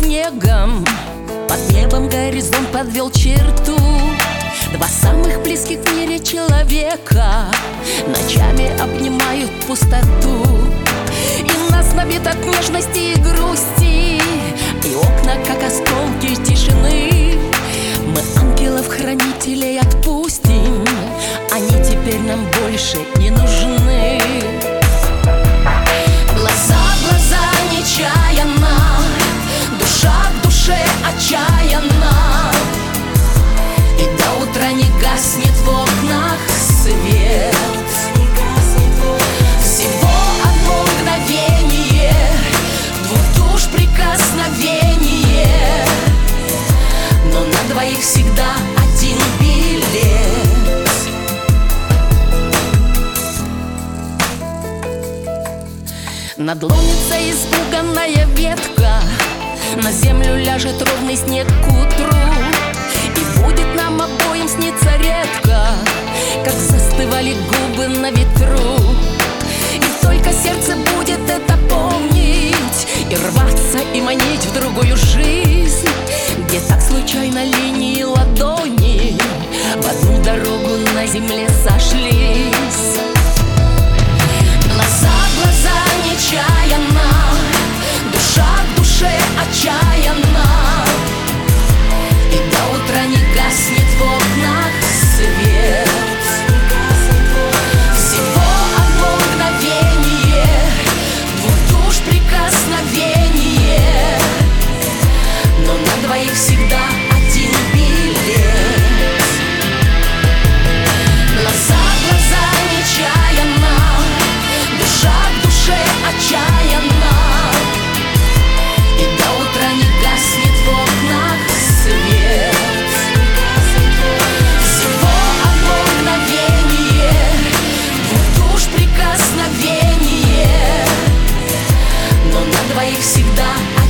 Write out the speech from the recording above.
снегом. Под небом горизонт подвел черту. Два самых близких в мире человека ночами обнимают пустоту. И нас набит от нежности и грусти, и окна, как осколки тишины. Мы ангелов-хранителей отпустим, они теперь нам больше не нужны. Глаза в глаза нечаянно, душа к душе отчаянна, и до утра не гаснет в окнах свет. Всего одно мгновение, двух душ прикосновение, но на двоих всегда один билет. Надломится испуганная ветка, на землю ляжет ровный снег к утру, и будет нам обоим сниться редко, как застывали губы на ветру. И только сердце будет это помнить, и рваться, и манить в другую жизнь, где так случайно линии ладони в одну дорогу на земле сошлись. Глаза в глаза нечаянно, душа к душе отчаянна, и до утра не гаснет в окнах свет. Всего одно мгновение, двух душ прикосновение, но на двоих всегда один билет. Глаза в глаза нечаянно, душа к душе отчаянна, и до утра не гаснет в окнах свет. Всего одно мгновение, двух душ прикосновение, но на двоих всегда